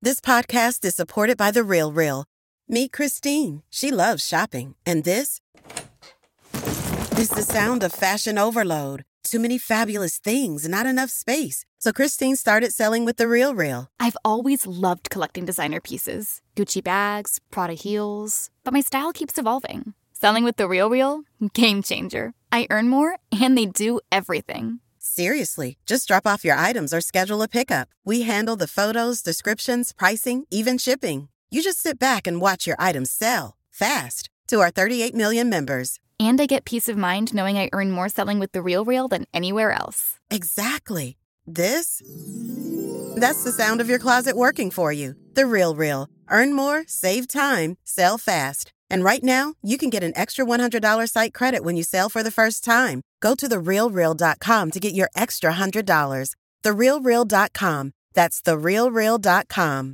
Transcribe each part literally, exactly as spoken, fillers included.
This podcast is supported by The Real Real. Meet Christine. She loves shopping. And this is the sound of fashion overload. Too many fabulous things, not enough space. So Christine started selling with The Real Real. I've always loved collecting designer pieces. Gucci bags, Prada heels. But my style keeps evolving. Selling with The Real Real? Game changer. I earn more, and they do everything. Seriously, just drop off your items or schedule a pickup. We handle the photos, descriptions, pricing, even shipping. You just sit back and watch your items sell fast to our thirty-eight million members. And I get peace of mind knowing I earn more selling with The Real Real than anywhere else. Exactly. This? That's the sound of your closet working for you. The Real Real. Earn more, save time, sell fast. And right now, you can get an extra one hundred dollars site credit when you sell for the first time. Go to the real real dot com to get your extra one hundred dollars. the real real dot com. That's the real real dot com.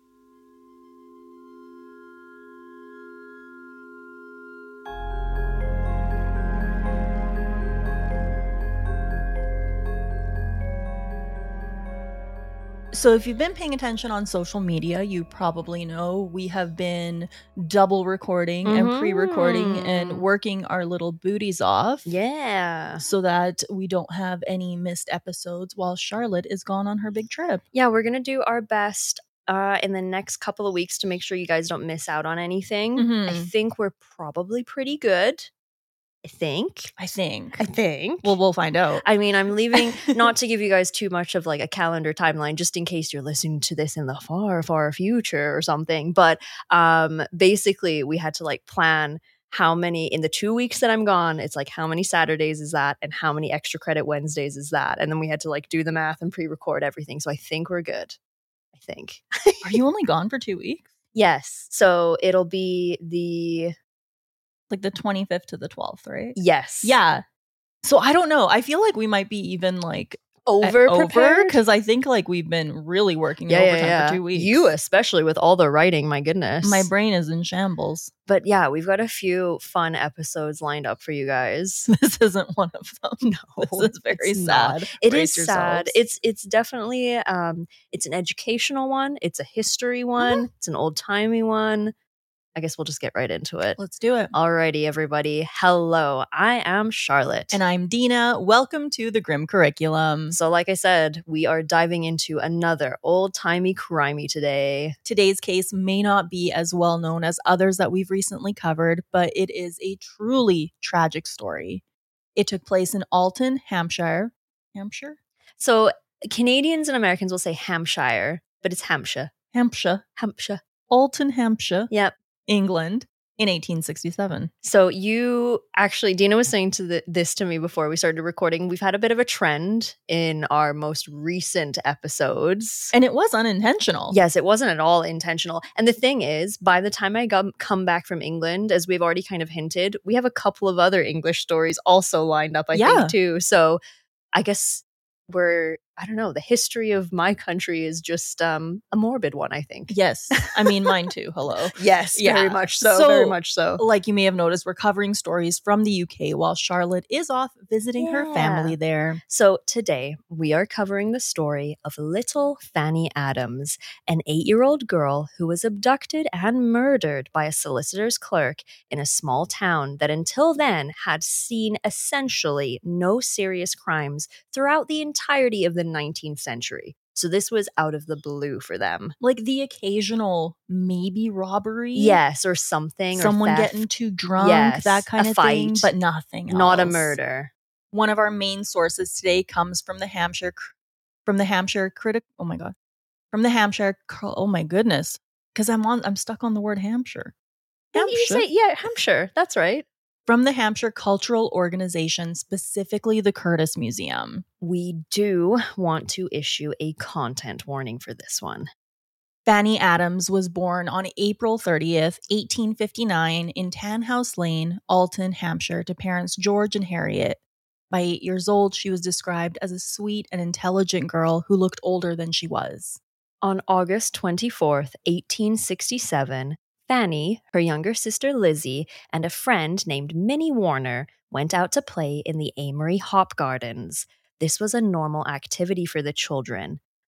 So if you've been paying attention on social media, you probably know we have been double recording Mm-hmm. and pre-recording and working our little booties off. Yeah. So that we don't have any missed episodes while Charlotte is gone on her big trip. Yeah, we're going to do our best uh, in the next couple of weeks to make sure you guys don't miss out on anything. Mhm. I think we're probably pretty good. I think. I think. I think. Well, we'll find out. I mean, I'm leaving not to give you guys too much of like a calendar timeline, just in case you're listening to this in the far, far future or something. But um, basically, we had to like plan how many in the two weeks that I'm gone. It's like how many Saturdays is that, and how many extra credit Wednesdays is that, and then we had to like do the math and pre-record everything. So I think we're good. I think. Are you only gone for two weeks? Yes. So it'll be the Like the twenty-fifth to the twelfth, right? yes. Yeah. So I don't know. I feel like we might be even like Over prepared. because I think like we've been really working Yeah, in yeah, overtime yeah. for two weeks. You especially with all the writing, my goodness. My brain is in shambles. But yeah, we've got a few fun episodes lined up for you guys. This isn't one of them. No, This is very it's sad. not. It Brace is sad. yourselves. It's it's definitely um it's an educational one. It's a history one. It's an old timey one. I guess we'll just get right into it. Let's do it. Alrighty, everybody. Hello, I am Charlotte. And I'm Dina. Welcome to the Grim Curriculum. So like I said, we are diving into another old-timey crimey today. Today's case may not be as well known as others that we've recently covered, but it is a truly tragic story. It took place in Alton, Hampshire. Hampshire? So Canadians and Americans will say Hampshire, but it's Hampshire. Hampshire. Hampshire. Alton, Hampshire, Yep. England in eighteen sixty-seven. So you actually, Dina was saying to the, this to me before we started recording. We've had a bit of a trend in our most recent episodes. And it was unintentional. Yes, it wasn't at all intentional. And the thing is, by the time I got, come back from England, as we've already kind of hinted, we have a couple of other English stories also lined up, I Yeah. think, too. So I guess we're, I don't know, the history of my country is just um, a morbid one, I think. Yes. I mean, mine too. Hello. Yes, Yeah. very much so, So- very much so. Like you may have noticed, we're covering stories from the U K while Charlotte is off visiting her Yeah. family there. So today we are covering the story of little Fanny Adams, an eight-year-old girl who was abducted and murdered by a solicitor's clerk in a small town that until then had seen essentially no serious crimes throughout the entirety of the nineteenth century. So this was out of the blue for them. Like the occasional maybe robbery. Yes, or something. Someone or theft. getting too drunk, Yes, that kind a of thing, fight. but nothing else. Not a murder. One of our main sources today comes from the Hampshire, from the Hampshire critic. Oh my god, from the Hampshire. Oh my goodness, because I'm on. I'm stuck on the word Hampshire. Didn't you say, yeah, Hampshire. That's right. From the Hampshire Cultural Organization, specifically the Curtis Museum. We do want to issue a content warning for this one. Fanny Adams was born on April thirtieth, eighteen fifty-nine in Tanhouse Lane, Alton, Hampshire, to parents George and Harriet. By eight years old, she was described as a sweet and intelligent girl who looked older than she was. On August twenty-fourth, eighteen sixty-seven, Fanny, her younger sister Lizzie, and a friend named Minnie Warner went out to play in the Amory Hop Gardens. This was a normal activity for the children.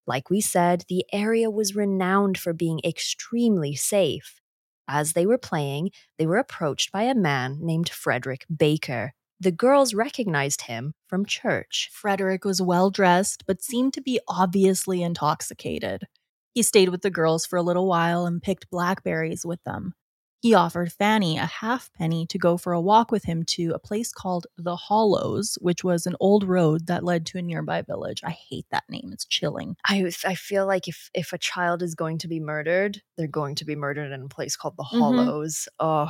Like we said, the area was renowned for being extremely safe. As they were playing, they were approached by a man named Frederick Baker. The girls recognized him from church. Frederick was well dressed, but seemed to be obviously intoxicated. He stayed with the girls for a little while and picked blackberries with them. He offered Fanny a halfpenny to go for a walk with him to a place called The Hollows, which was an old road that led to a nearby village. I hate that name. It's chilling. I, I feel like if, if a child is going to be murdered, they're going to be murdered in a place called The Hollows. Mm-hmm. Oh.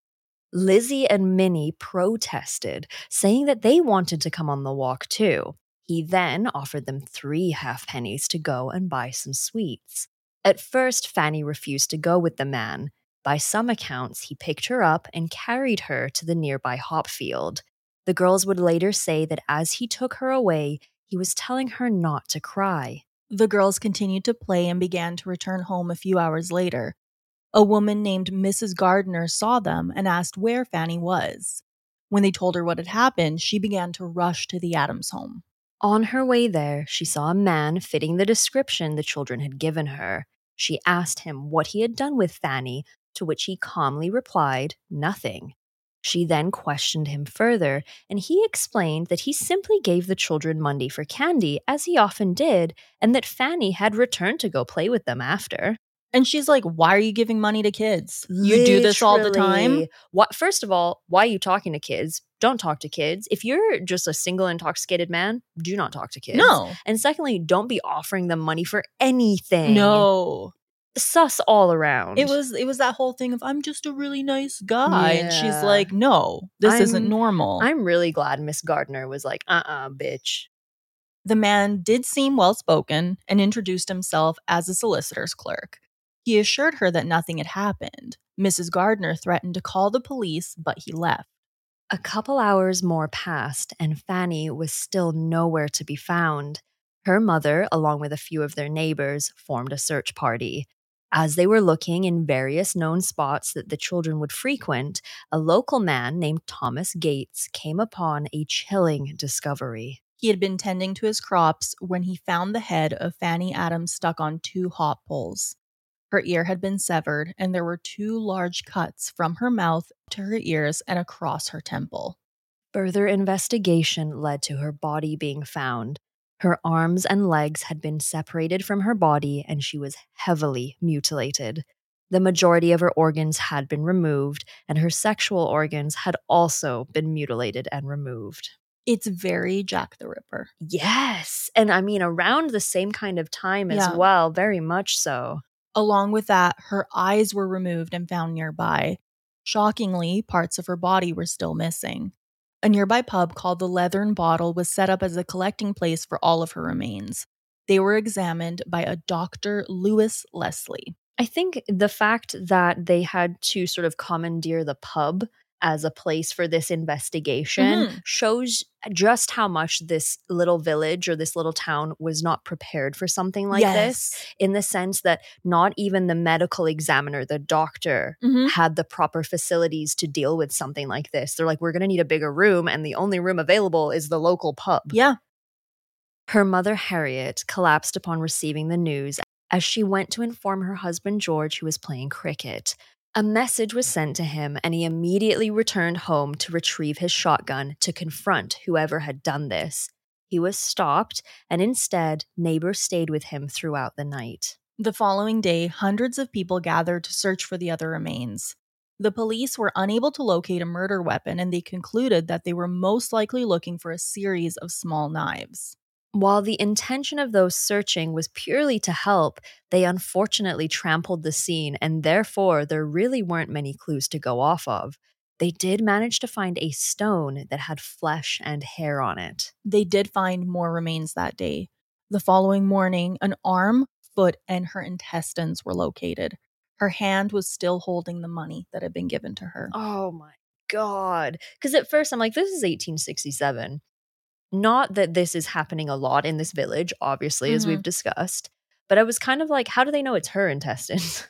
Lizzie and Minnie protested, saying that they wanted to come on the walk too. He then offered them three halfpennies to go and buy some sweets. At first, Fanny refused to go with the man. By some accounts, he picked her up and carried her to the nearby hop field. The girls would later say that as he took her away, he was telling her not to cry. The girls continued to play and began to return home a few hours later. A woman named Missus Gardner saw them and asked where Fanny was. When they told her what had happened, she began to rush to the Adams home. On her way there, she saw a man fitting the description the children had given her. She asked him what he had done with Fanny, to which he calmly replied, nothing. She then questioned him further, and he explained that he simply gave the children money for candy, as he often did, and that Fanny had returned to go play with them after. And she's like, why are you giving money to kids? You do this all the time? What? First of all, why are you talking to kids? Don't talk to kids. If you're just a single intoxicated man, do not talk to kids. No. And secondly, don't be offering them money for anything. No. Sus all around. It was it was that whole thing of, I'm just a really nice guy. Yeah. And she's like, no, this I'm, isn't normal. I'm really glad Miss Gardner was like, uh-uh, bitch. The man did seem well-spoken and introduced himself as a solicitor's clerk. He assured her that nothing had happened. Missus Gardner threatened to call the police, but he left. A couple hours more passed, and Fanny was still nowhere to be found. Her mother, along with a few of their neighbors, formed a search party. As they were looking in various known spots that the children would frequent, a local man named Thomas Gates came upon a chilling discovery. He had been tending to his crops when he found the head of Fanny Adams stuck on two hop poles. Her ear had been severed, and there were two large cuts from her mouth to her ears and across her temple. Further investigation led to her body being found. Her arms and legs had been separated from her body, and she was heavily mutilated. The majority of her organs had been removed, and her sexual organs had also been mutilated and removed. It's very Jack the Ripper. Yes. And I mean, around the same kind of time as Yeah. well, very much so. Along with that, her eyes were removed and found nearby. Shockingly, parts of her body were still missing. A nearby pub called the Leathern Bottle was set up as a collecting place for all of her remains. They were examined by a Doctor Lewis Leslie. I think the fact that they had to sort of commandeer the pub as a place for this investigation Mhm. shows just how much this little village or this little town was not prepared for something like Yes. this, in the sense that not even the medical examiner, the doctor, Mhm. had the proper facilities to deal with something like this. They're like, we're going to need a bigger room, and the only room available is the local pub. Yeah. Her mother, Harriet, collapsed upon receiving the news as she went to inform her husband, George, who was playing cricket. A message was sent to him, and he immediately returned home to retrieve his shotgun to confront whoever had done this. He was stopped, and instead, neighbors stayed with him throughout the night. The following day, hundreds of people gathered to search for the other remains. The police were unable to locate a murder weapon, and they concluded that they were most likely looking for a series of small knives. While the intention of those searching was purely to help, they unfortunately trampled the scene, and therefore there really weren't many clues to go off of. They did manage to find a stone that had flesh and hair on it. They did find more remains that day. The following morning, an arm, foot, and her intestines were located. Her hand was still holding the money that had been given to her. Oh my God. Because at first I'm like, this is eighteen sixty-seven. Not that this is happening a lot in this village, obviously, as Mhm. we've discussed. But I was kind of like, how do they know it's her intestines?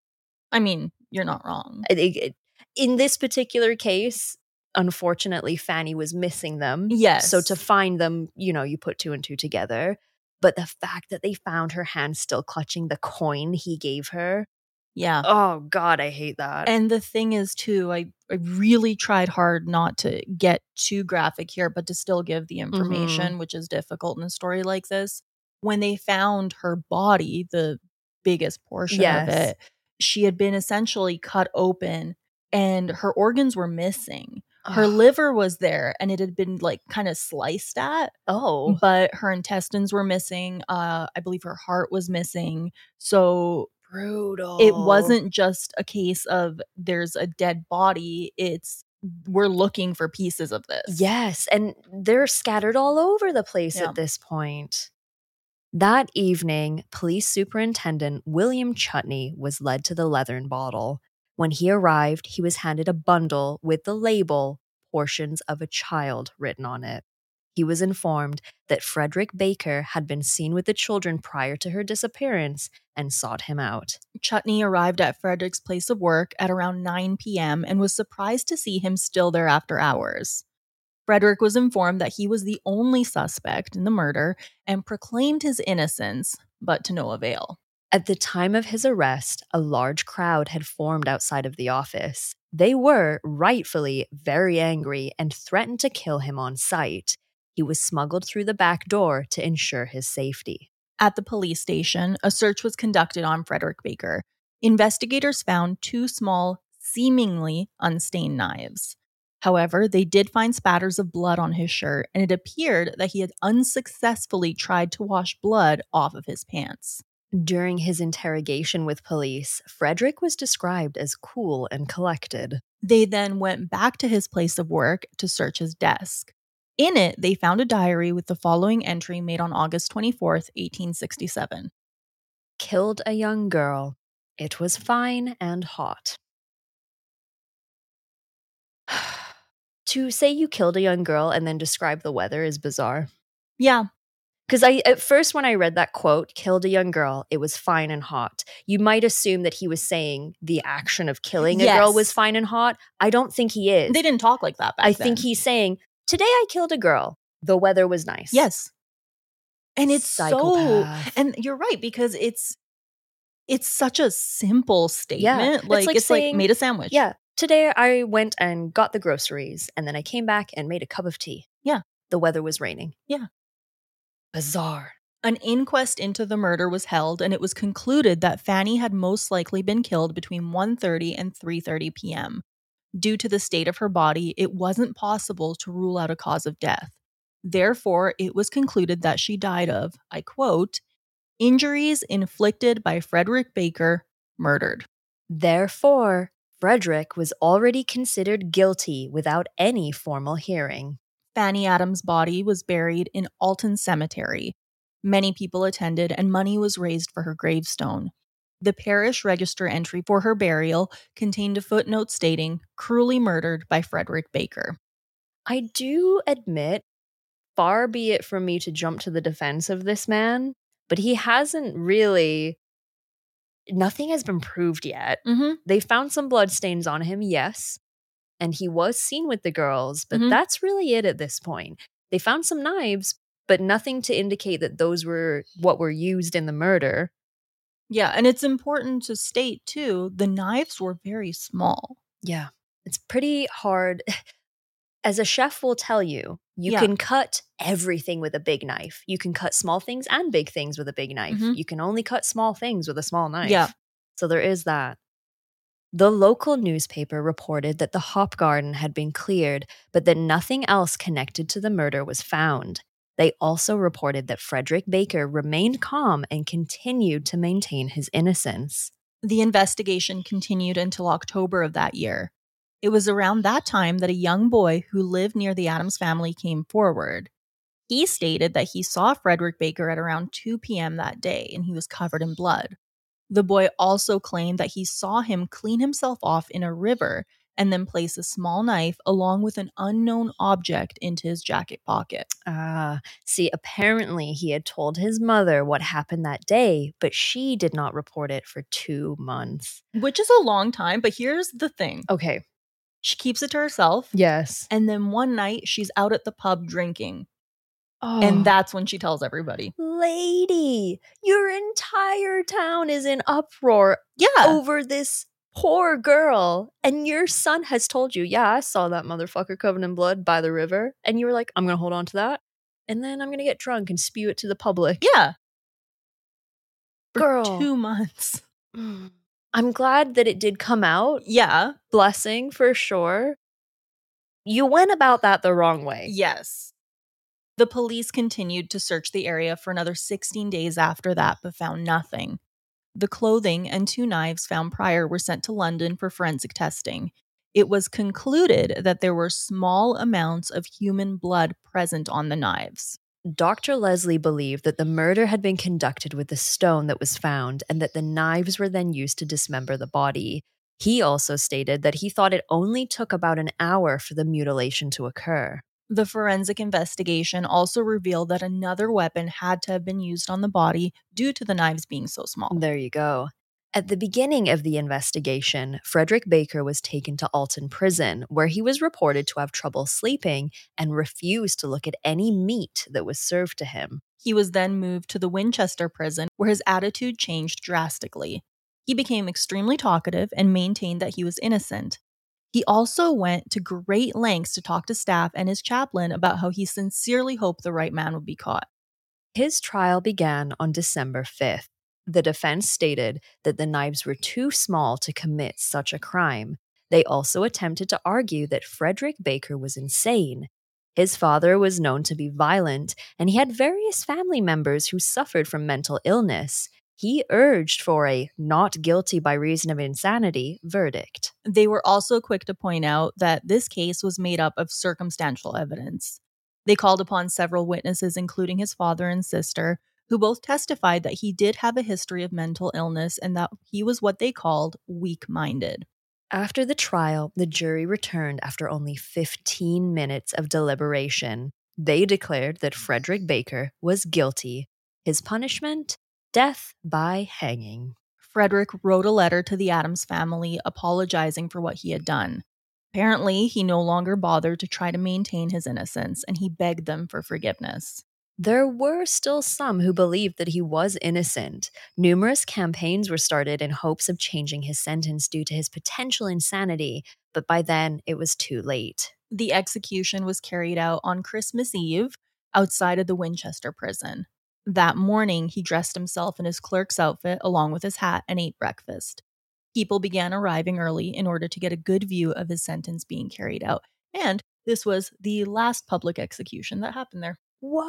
I mean, you're not wrong. I think it- in this particular case, unfortunately, Fanny was missing them. Yes. So to find them, you know, you put two and two together. But the fact that they found her hand still clutching the coin he gave her. Yeah. Oh, God, I hate that. And the thing is, too, I, I really tried hard not to get too graphic here, but to still give the information, mm-hmm. which is difficult in a story like this. When they found her body, the biggest portion yes. of it, she had been essentially cut open and her organs were missing. Her liver was there and it had been like kind of sliced at. Oh. But her intestines were missing. Uh, I believe her heart was missing. So brutal. It wasn't just a case of there's a dead body. It's we're looking for pieces of this. Yes. And they're scattered all over the place yeah. at this point. That evening, Police Superintendent William Chutney was led to the Leathern Bottle. When he arrived, he was handed a bundle with the label, "Portions of a Child," written on it. He was informed that Frederick Baker had been seen with the children prior to her disappearance and sought him out. Chutney arrived at Frederick's place of work at around nine p.m. and was surprised to see him still there after hours. Frederick was informed that he was the only suspect in the murder and proclaimed his innocence, but to no avail. At the time of his arrest, a large crowd had formed outside of the office. They were, rightfully, very angry and threatened to kill him on sight. He was smuggled through the back door to ensure his safety. At the police station, a search was conducted on Frederick Baker. Investigators found two small, seemingly unstained knives. However, they did find spatters of blood on his shirt, and it appeared that he had unsuccessfully tried to wash blood off of his pants. During his interrogation with police, Frederick was described as cool and collected. They then went back to his place of work to search his desk. In it, they found a diary with the following entry made on August twenty-fourth, eighteen sixty-seven. Killed a young girl. It was fine and hot. To say you killed a young girl and then describe the weather is bizarre. Yeah. Because I at first when I read that quote, killed a young girl, it was fine and hot. You might assume that he was saying the action of killing a yes. girl was fine and hot. I don't think he is. They didn't talk like that back I then. think he's saying, today I killed a girl. The weather was nice. Yes. And it's Psychopath. so, and you're right, because it's, it's such a simple statement. Yeah. Like, it's like, it's saying, like made a sandwich. Yeah. Today I went and got the groceries and then I came back and made a cup of tea. Yeah. The weather was raining. Yeah. Bizarre. An inquest into the murder was held, and it was concluded that Fanny had most likely been killed between one thirty and three thirty p.m. Due to the state of her body, it wasn't possible to rule out a cause of death. Therefore, it was concluded that she died of, I quote, injuries inflicted by Frederick Baker, murdered. Therefore, Frederick was already considered guilty without any formal hearing. Fanny Adams' body was buried in Alton Cemetery. Many people attended and money was raised for her gravestone. The parish register entry for her burial contained a footnote stating, cruelly murdered by Frederick Baker. I do admit, far be it from me to jump to the defense of this man, but he hasn't really... Nothing has been proved yet. Mm-hmm. They found some bloodstains on him, yes. And he was seen with the girls, but mm-hmm. that's really it at this point. They found some knives, but nothing to indicate that those were what were used in the murder. Yeah, and it's important to state, too, the knives were very small. Yeah, it's pretty hard. As a chef will tell you, you yeah. can cut everything with a big knife. You can cut small things and big things with a big knife. Mm-hmm. You can only cut small things with a small knife. Yeah. So there is that. The local newspaper reported that the hop garden had been cleared, but that nothing else connected to the murder was found. They also reported that Frederick Baker remained calm and continued to maintain his innocence. The investigation continued until October of that year. It was around that time that a young boy who lived near the Adams family came forward. He stated that he saw Frederick Baker at around two p.m. that day, and he was covered in blood. The boy also claimed that he saw him clean himself off in a river and then place a small knife along with an unknown object into his jacket pocket. Ah, uh, see, apparently he had told his mother what happened that day, but she did not report it for two months. Which is a long time, but here's the thing. Okay. She keeps it to herself. Yes. And then one night she's out at the pub drinking. Oh. And that's when she tells everybody. Lady, your entire town is in uproar Yeah. over this poor girl. And your son has told you, yeah, I saw that motherfucker covered in blood by the river. And you were like, I'm going to hold on to that. And then I'm going to get drunk and spew it to the public. Yeah. For Girl. two months. I'm glad that it did come out. Yeah. Blessing for sure. You went about that the wrong way. Yes. The police continued to search the area for another sixteen days after that, but found nothing. The clothing and two knives found prior were sent to London for forensic testing. It was concluded that there were small amounts of human blood present on the knives. Doctor Leslie believed that the murder had been conducted with the stone that was found and that the knives were then used to dismember the body. He also stated that he thought it only took about an hour for the mutilation to occur. The forensic investigation also revealed that another weapon had to have been used on the body due to the knives being so small. There you go. At the beginning of the investigation, Frederick Baker was taken to Alton Prison, where he was reported to have trouble sleeping and refused to look at any meat that was served to him. He was then moved to the Winchester Prison, where his attitude changed drastically. He became extremely talkative and maintained that he was innocent. He also went to great lengths to talk to staff and his chaplain about how he sincerely hoped the right man would be caught. His trial began on December fifth. The defense stated that the knives were too small to commit such a crime. They also attempted to argue that Frederick Baker was insane. His father was known to be violent, and he had various family members who suffered from mental illness. He urged for a not guilty by reason of insanity verdict. They were also quick to point out that this case was made up of circumstantial evidence. They called upon several witnesses, including his father and sister, who both testified that he did have a history of mental illness and that he was what they called weak-minded. After the trial, the jury returned after only fifteen minutes of deliberation. They declared that Frederick Baker was guilty. His punishment? Death by hanging. Frederick wrote a letter to the Adams family apologizing for what he had done. Apparently, he no longer bothered to try to maintain his innocence, and he begged them for forgiveness. There were still some who believed that he was innocent. Numerous campaigns were started in hopes of changing his sentence due to his potential insanity, but by then it was too late. The execution was carried out on Christmas Eve outside of the Winchester prison. That morning, he dressed himself in his clerk's outfit along with his hat and ate breakfast. People began arriving early in order to get a good view of his sentence being carried out, and this was the last public execution that happened there.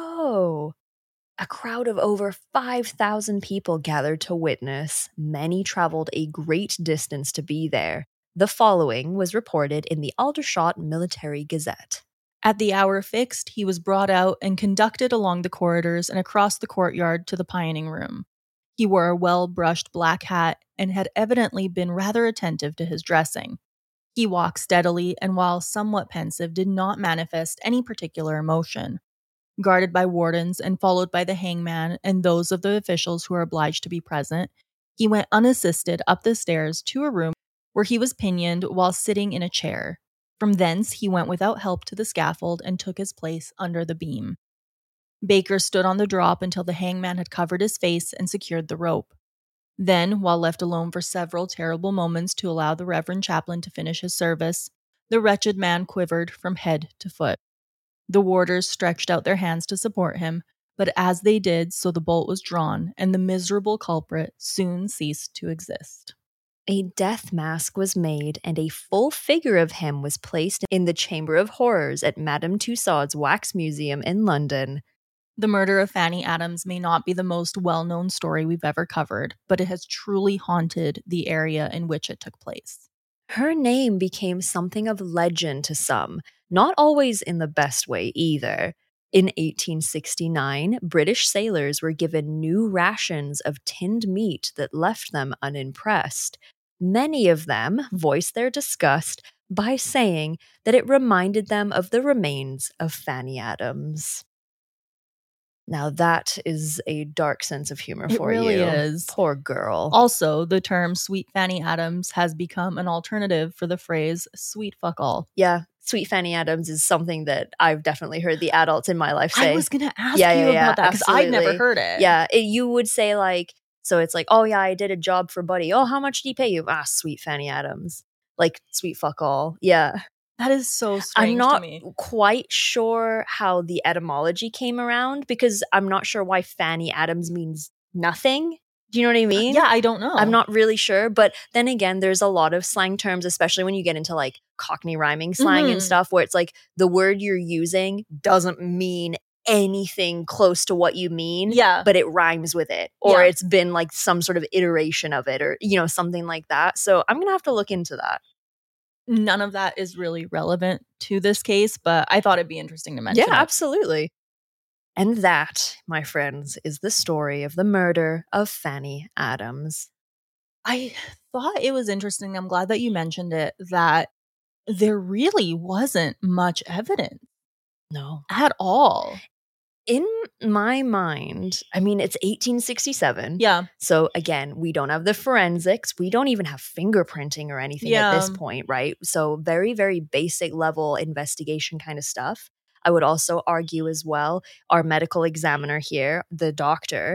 Whoa! A crowd of over five thousand people gathered to witness. Many traveled a great distance to be there. The following was reported in the Aldershot Military Gazette. At the hour fixed, he was brought out and conducted along the corridors and across the courtyard to the pining room. He wore a well-brushed black hat and had evidently been rather attentive to his dressing. He walked steadily and, while somewhat pensive, did not manifest any particular emotion. Guarded by wardens and followed by the hangman and those of the officials who were obliged to be present, he went unassisted up the stairs to a room where he was pinioned while sitting in a chair. From thence, he went without help to the scaffold and took his place under the beam. Baker stood on the drop until the hangman had covered his face and secured the rope. Then, while left alone for several terrible moments to allow the Reverend Chaplain to finish his service, the wretched man quivered from head to foot. The warders stretched out their hands to support him, but as they did, so the bolt was drawn, and the miserable culprit soon ceased to exist. A death mask was made, and a full figure of him was placed in the Chamber of Horrors at Madame Tussauds Wax Museum in London. The murder of Fanny Adams may not be the most well-known story we've ever covered, but it has truly haunted the area in which it took place. Her name became something of legend to some, not always in the best way either. In eighteen sixty-nine, British sailors were given new rations of tinned meat that left them unimpressed. Many of them voiced their disgust by saying that it reminded them of the remains of Fanny Adams. Now that is a dark sense of humor It for really you. is. Poor girl. Also, the term Sweet Fanny Adams has become an alternative for the phrase sweet fuck all. Yeah, Sweet Fanny Adams is something that I've definitely heard the adults in my life say. I was going to ask Yeah, you yeah, yeah, about that because I'd never absolutely. heard it. Yeah, it, you would say like, so it's like, oh yeah, I did a job for Buddy. Oh, how much did he pay you? Ah, Sweet Fanny Adams. Like, sweet fuck all. Yeah. That is so strange I'm not to me. quite sure how the etymology came around because I'm not sure why Fanny Adams means nothing. Do you know what I mean? Yeah, I don't know. I'm not really sure. But then again, there's a lot of slang terms, especially when you get into like Cockney rhyming slang Mhm. and stuff, where it's like the word you're using doesn't mean anything close to what you mean, Yeah. but it rhymes with it, or Yeah. it's been like some sort of iteration of it, or, you know, something like that. So I'm going to have to look into that. None of that is really relevant to this case, but I thought it'd be interesting to mention Yeah, it. absolutely. And that, my friends, is the story of the murder of Fanny Adams. I thought it was interesting. I'm glad that you mentioned it, that there really wasn't much evidence No. at all. In my mind, I mean, it's eighteen sixty-seven. Yeah. So again, we don't have the forensics. We don't even have fingerprinting or anything at this Yeah. point, right? So very, very basic level investigation kind of stuff. I would also argue as well, our medical examiner here, the doctor,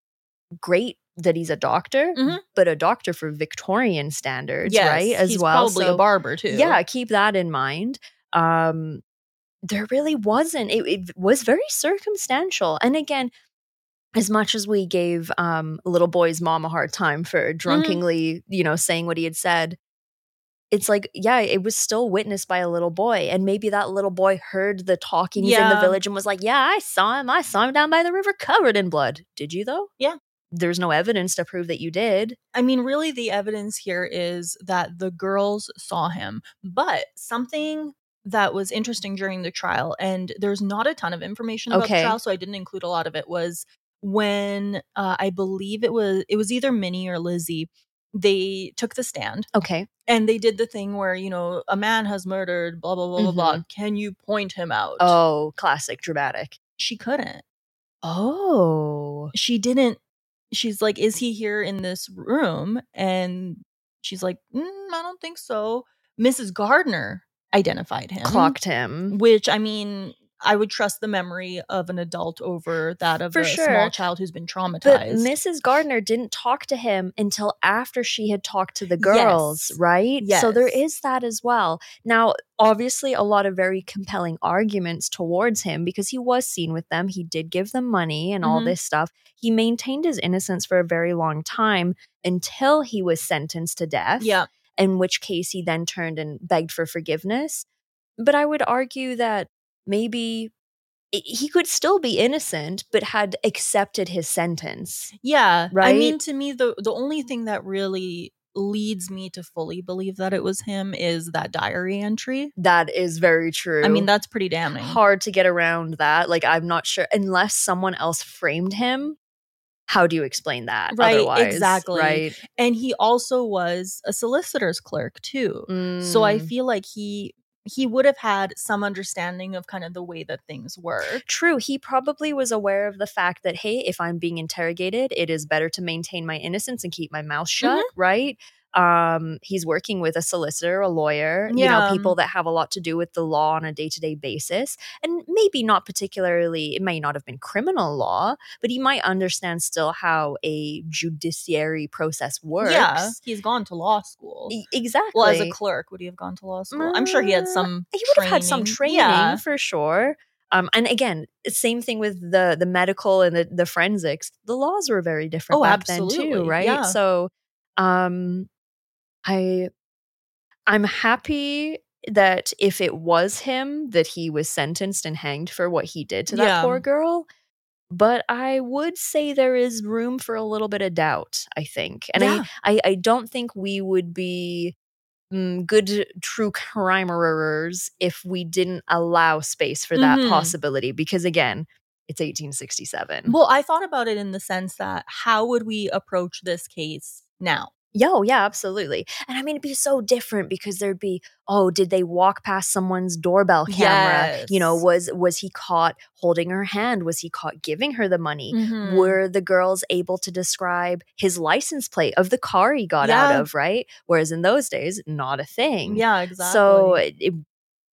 great that he's a doctor, Mhm. but a doctor for Victorian standards, Yes, right? As he's well. probably So, a barber too. yeah, keep that in mind. Um, there really wasn't. It, it was very circumstantial. And again, as much as we gave um, little boy's mom a hard time for drunkenly, you know, saying what he had said, it's like, yeah, it was still witnessed by a little boy. And maybe that little boy heard the talkings in the Yeah. village and was like, yeah, I saw him. I saw him down by the river covered in blood. Did you though? Yeah. There's no evidence to prove that you did. I mean, really, the evidence here is that the girls saw him. But something that was interesting during the trial, and there's not a ton of information about Okay. the trial, so I didn't include a lot of it, was when uh, I believe it was it was either Minnie or Lizzie. They took the stand Okay. and they did the thing where, you know, a man has murdered, blah, blah, blah, blah, blah. Can you point him out? Oh, classic, dramatic. She couldn't. Oh. She didn't. She's like, is he here in this room? And she's like, mm, I don't think so. Missus Gardner identified him. Clocked him. Which, I mean, I would trust the memory of an adult over that of For a sure. small child who's been traumatized. But Missus Gardner didn't talk to him until after she had talked to the girls, Yes. right? So there Yes. is that as well. Now, obviously, a lot of very compelling arguments towards him because he was seen with them. He did give them money and all Mhm. this stuff. He maintained his innocence for a very long time until he was sentenced to death. Yeah. In which case he then turned and begged for forgiveness. But I would argue that maybe i- he could still be innocent, but had accepted his sentence. Yeah. I Right? mean, to me, the, the only thing that really leads me to fully believe that it was him is that diary entry. That is very true. I mean, that's pretty damning. hard to get around that. Like, I'm not sure, unless someone else framed him, how do you explain that? Right, Otherwise, exactly. Right. And he also was a solicitor's clerk too. So I Mm. feel like he he would have had some understanding of kind of the way that things work. True. He probably was aware of the fact that, hey, if I'm being interrogated, it is better to maintain my innocence and keep my mouth shut, Mm-hmm. right? Um, he's working with a solicitor, a lawyer, you Yeah. know, people that have a lot to do with the law on a day-to-day basis. And maybe not particularly, it may not have been criminal law, but he might understand still how a judiciary process works. Yeah, he's gone to law school. E- exactly. Well, as a clerk, would he have gone to law school? I'm sure he had Uh, some He would have had some training Yeah. for sure. Um, and again, same thing with the the medical and the, the forensics. The laws were very different Oh, back then absolutely. too, right? Yeah. So, um, I I'm happy that if it was him, that he was sentenced and hanged for what he did to that Yeah. poor girl. But I would say there is room for a little bit of doubt, I think. And Yeah. I, I, I don't think we would be mm, good true crimerers if we didn't allow space for that Mhm. possibility. Because again, it's eighteen sixty-seven. Well, I thought about it in the sense that how would we approach this case now? Yo, yeah, absolutely. And I mean, it'd be so different because there'd be, oh, did they walk past someone's doorbell camera? You know, Yes. was was he caught holding her hand? Was he caught giving her the money? Mhm. Were the girls able to describe his license plate of the car he got Yeah. out of, right? Whereas in those days, not a thing. Yeah, exactly. So it, it-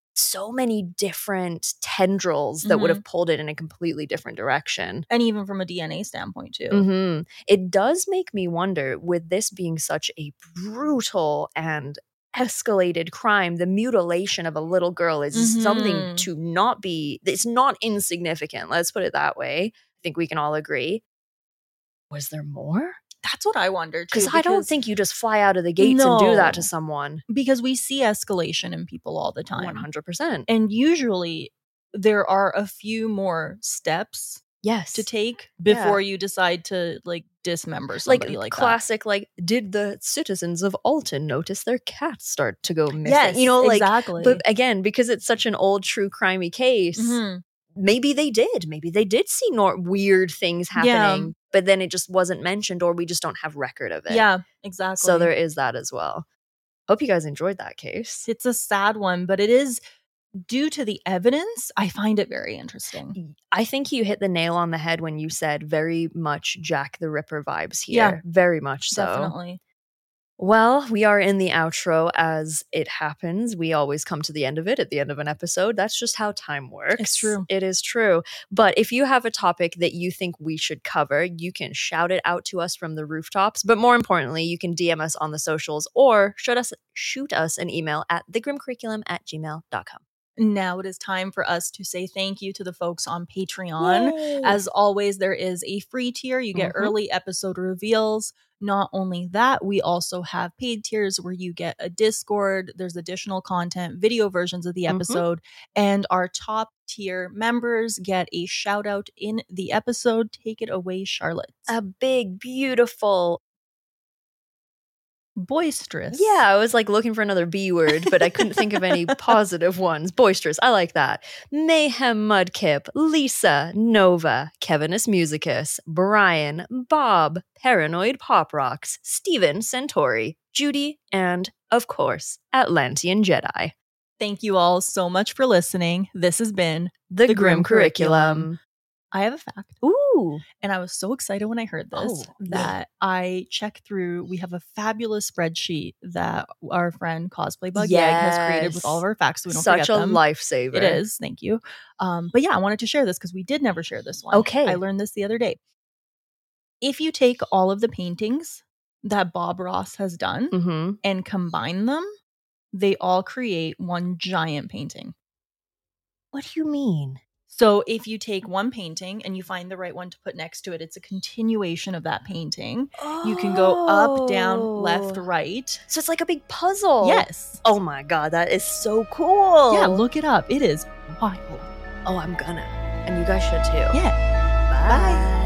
so many different tendrils that Mhm. would have pulled it in a completely different direction. And even from a D N A standpoint, too. Mm-hmm. It does make me wonder, with this being such a brutal and escalated crime, the mutilation of a little girl is Mhm. something to not be, it's not insignificant. Let's put it that way. I think we can all agree. Was there more? That's what I wonder, too. Because I don't think you just fly out of the gates and do that to No. someone. Because we see escalation in people all the time. one hundred percent. And usually there are a few more steps Yes. to take before you decide to like dismember somebody like, classic, like, did the citizens of Alton notice their cats start to go that. missing? Yes, you know, like, exactly. but again, because it's such an old true crimey case, Mhm. maybe they did. Maybe they did see nor- weird things happening, Yeah. but then it just wasn't mentioned, or we just don't have record of it. Yeah, exactly. So there is that as well. Hope you guys enjoyed that case. It's a sad one, but it is, due to the evidence, I find it very interesting. I think you hit the nail on the head when you said very much Jack the Ripper vibes here. Yeah. Very much so. Definitely. Well, we are in the outro as it happens. We always come to the end of it at the end of an episode. That's just how time works. It's true. It is true. But if you have a topic that you think we should cover, you can shout it out to us from the rooftops. But more importantly, you can D M us on the socials or shoot us, shoot us an email at thegrimcurriculum at gmail dot com. Now it is time for us to say thank you to the folks on Patreon. As always, there is a free tier. You get Mhm. early episode reveals. Not only that, we also have paid tiers where you get a Discord, there's additional content, video versions of the Mhm. episode, and our top tier members get a shout out in the episode. Take it away, Charlotte. A big, beautiful, boisterous. yeah, I was like looking for another B word, but I couldn't think of any positive ones. Boisterous, I like that. Mayhem Mudkip, Lisa, Nova, Kevinus Musicus, Brian, Bob, Paranoid Pop Rocks, Steven Centauri, Judy, and, of course, Atlantean Jedi. Thank you all so much for listening. This has been The, The Grim, Grim Curriculum. Curriculum. I have a fact. Ooh. And I was so excited when I heard this Oh, yeah. that I checked through. We have a fabulous spreadsheet that our friend Cosplay Bug Yag has created with all of our facts, so we don't Such forget a them. lifesaver. It is. Thank you. Um, but yeah, I wanted to share this because we did never share this one. Okay. I learned this the other day. If you take all of the paintings that Bob Ross has done Mm-hmm. and combine them, they all create one giant painting. What do you mean? So if you take one painting and you find the right one to put next to it, it's a continuation of that painting. You can go up, down, left, Oh. right. So it's like a big puzzle. Yes. Oh my god, that is so cool. Yeah, look it up. It is wild. Oh, I'm gonna. And you guys should too. Yeah. Bye.